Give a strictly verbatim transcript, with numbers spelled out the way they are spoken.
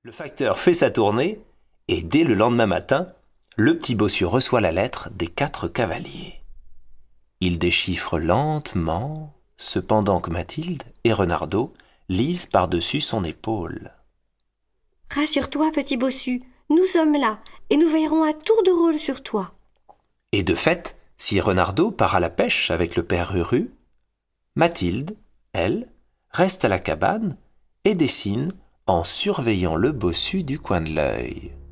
Le facteur fait sa tournée et dès le lendemain matin, le petit bossu reçoit la lettre des quatre cavaliers. Il déchiffre lentement, cependant que Mathilde et Renardeau lisent par-dessus son épaule. « Rassure-toi, petit bossu, nous sommes là et nous veillerons à tour de rôle sur toi. » Et de fait, si Renardeau part à la pêche avec le père Ruru, Mathilde, elle, reste à la cabane et dessine en surveillant le bossu du coin de l'œil.